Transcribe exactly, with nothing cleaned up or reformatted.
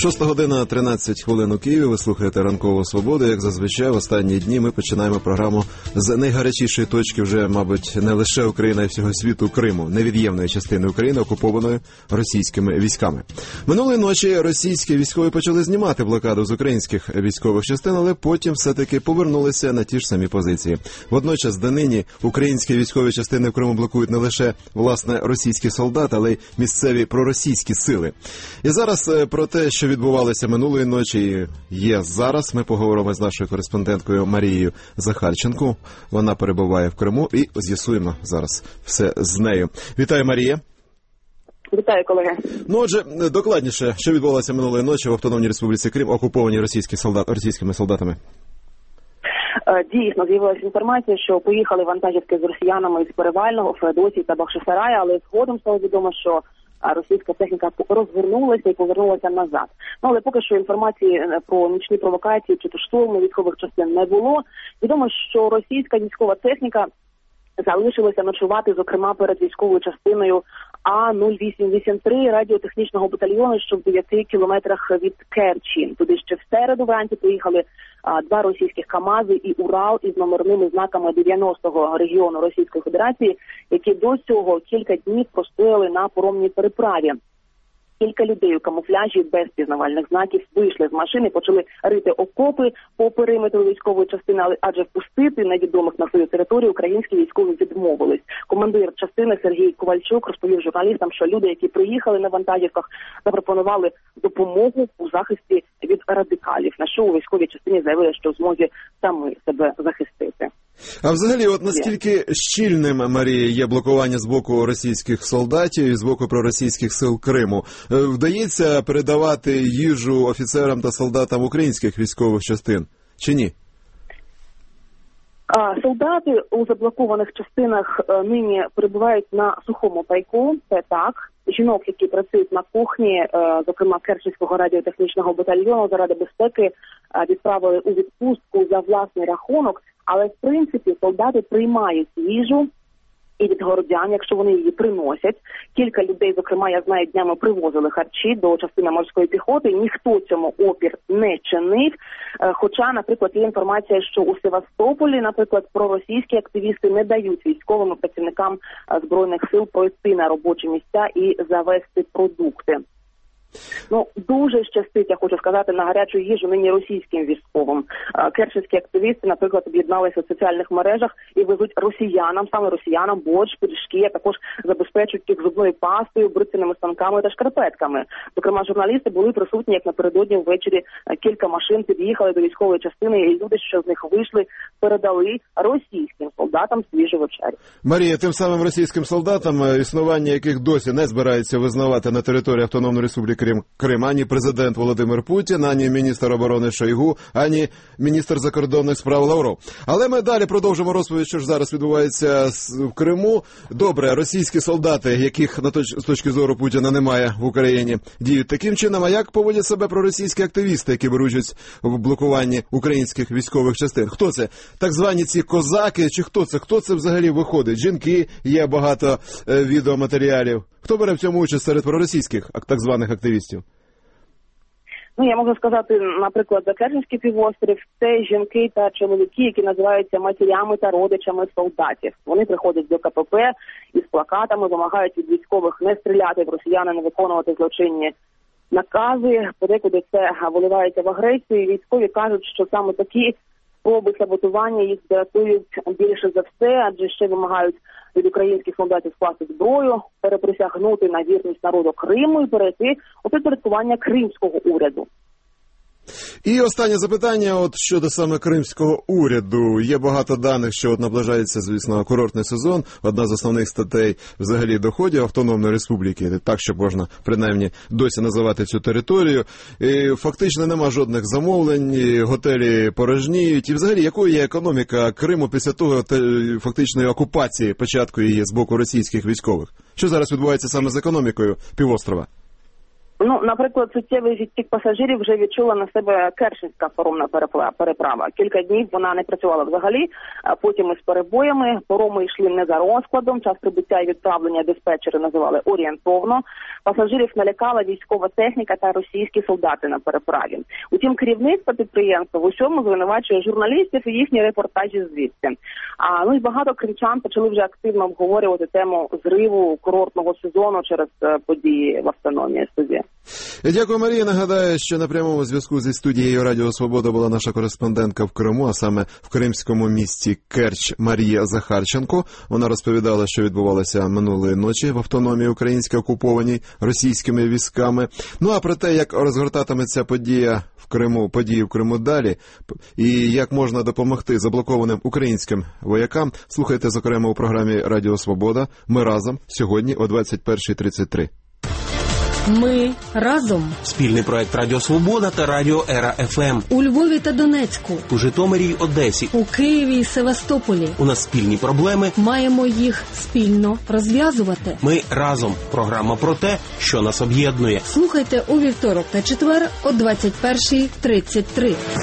Шоста година, тринадцять хвилин у Києві. Ви слухаєте «Ранкову свободу». Як зазвичай, в останні дні ми починаємо програму з найгарячішої точки вже, мабуть, не лише України, а й всього світу, Криму, невід'ємної частини України, окупованої російськими військами. Минулої ночі російські військові почали знімати блокаду з українських військових частин, але потім все-таки повернулися на ті ж самі позиції. Водночас, донині українські військові частини в Криму блокують не лише, власне, російські солдати, але й місцеві проросійські сили. І зараз про те, що відбувалося минулої ночі і є зараз, ми поговоримо з нашою кореспонденткою Марією Захарченко. Вона перебуває в Криму і з'ясуємо зараз все з нею. Вітаю, Марія. Вітаю, колеги. Ну, отже, докладніше, що відбувалося минулої ночі в Автономній Республіці Крим, окупованій російські солдат, російськими солдатами? Дійсно, з'явилася інформація, що поїхали вантажівки з росіянами із Перевального, Феодосії та Бахчисарая, але згодом стало відомо, що російська техніка розвернулася і повернулася назад. Ну, але поки що інформації про нічні провокації чи то штурми військових частин не було. Відомо, що російська військова техніка залишилася ночувати, зокрема, перед військовою частиною А нуль вісім вісім три радіотехнічного батальйону, що в дев'яти кілометрах від Керчі. Туди ще в середу вранці приїхали а, два російських КАМАЗи і Урал із номерними знаками дев'яностого регіону Російської Федерації, які до цього кілька днів простояли на поромній переправі. Кілька людей у камуфляжі без пізнавальних знаків вийшли з машини, почали рити окопи по периметру військової частини, адже впустити невідомих на свою територію українські військові відмовились. Командир частини Сергій Ковальчук розповів журналістам, що люди, які приїхали на вантажівках, запропонували допомогу у захисті від радикалів, на що у військовій частині заявили, що в змозі самі себе захистити. А взагалі, от наскільки щільним, Марія, є блокування з боку російських солдатів і з боку проросійських сил Криму? Вдається передавати їжу офіцерам та солдатам українських військових частин, чи ні? А, солдати у заблокованих частинах а, нині перебувають на сухому пайку, це так. Жінок, які працюють на кухні, а, зокрема Керченського радіотехнічного батальйону заради безпеки, а, відправили у відпустку за власний рахунок. Але, в принципі, солдати приймають їжу і від городян, якщо вони її приносять. Кілька людей, зокрема, я знаю, днями привозили харчі до частини морської піхоти. Ніхто цьому опір не чинив. Хоча, наприклад, є інформація, що у Севастополі, наприклад, проросійські активісти не дають військовим працівникам Збройних сил пройти на робочі місця і завести продукти. Ну, дуже щастить, я хочу сказати, на гарячу їжу нині російським військовим. Керченські активісти, наприклад, об'єдналися в соціальних мережах і везуть росіянам, саме росіянам, борщ, пиріжки, а також забезпечують їх зубною пастою, бритвенними станками та шкарпетками. Зокрема, журналісти були присутні, як напередодні ввечері кілька машин під'їхали до військової частини, і люди, що з них вийшли, передали російським солдатам свіжу вечерю. Марія, тим самим російським солдатам, існування яких досі не збирається визнавати на території Автономної Республіки Крим ані президент Володимир Путін, ані міністр оборони Шойгу, ані міністр закордонних справ Лавров. Але ми далі продовжимо розповідь, що ж зараз відбувається в Криму. Добре, російські солдати, яких на точ... з точки зору Путіна немає в Україні, діють таким чином. А як поводять себе проросійські активісти, які беруть участь в блокуванні українських військових частин? Хто це? Так звані ці козаки? Чи хто це? Хто це взагалі виходить? Жінки, є багато е, відеоматеріалів. Хто бере в цьому участь серед проросійських так званих активістів? Ну, я можу сказати, наприклад, за Керченський півострів – це жінки та чоловіки, які називаються матірями та родичами солдатів. Вони приходять до КПП із плакатами, вимагають від військових не стріляти в росіян, не виконувати злочинні накази. Подекуди це виливається в агресію. Військові кажуть, що саме такі спроби саботування їх дратують більше за все, адже ще вимагають від українських солдатів скласти зброю, переприсягнути на вірність народу Криму і перейти у підпорядкування кримського уряду. І останнє запитання от щодо саме кримського уряду. Є багато даних, що от наближається, звісно, курортний сезон. Одна з основних статей взагалі доходів Автономної Республіки, так, щоб можна принаймні досі називати цю територію. І фактично нема жодних замовлень, готелі порожніють. І взагалі, якою є економіка Криму після того фактичної окупації, початку її з боку російських військових? Що зараз відбувається саме з економікою півострова? Ну, наприклад, суттєвий відтік пасажирів вже відчула на себе Керченська паромна переправа. Кілька днів вона не працювала взагалі, а потім із перебоями. Пароми йшли не за розкладом, час прибуття і відправлення диспетчери називали орієнтовно. Пасажирів налякала військова техніка та російські солдати на переправі. Утім, керівництво підприємства в усьому звинувачує журналістів і їхні репортажі звідти. А, ну і багато кримчан почали вже активно обговорювати тему зриву курортного сезону через події в автономії. Студія. Дякую, Марія. Нагадаю, що на прямому зв'язку зі студією Радіо Свобода була наша кореспондентка в Криму, а саме в кримському місті Керч Марія Захарченко. Вона розповідала, що відбувалося минулої ночі в автономії українській, окупованій російськими військами. Ну а про те, як розгортатиметься подія в Криму, події в Криму далі, і як можна допомогти заблокованим українським воякам, слухайте, зокрема, у програмі Радіо Свобода «Ми разом» сьогодні о двадцять перша тридцять три. Ми разом. Спільний проект Радіо Свобода та Радіо Ера еф ем. У Львові та Донецьку. У Житомирі й Одесі. У Києві і Севастополі. У нас спільні проблеми. Маємо їх спільно розв'язувати. Ми разом. Програма про те, що нас об'єднує. Слухайте у вівторок та четвер о двадцять перша тридцять три.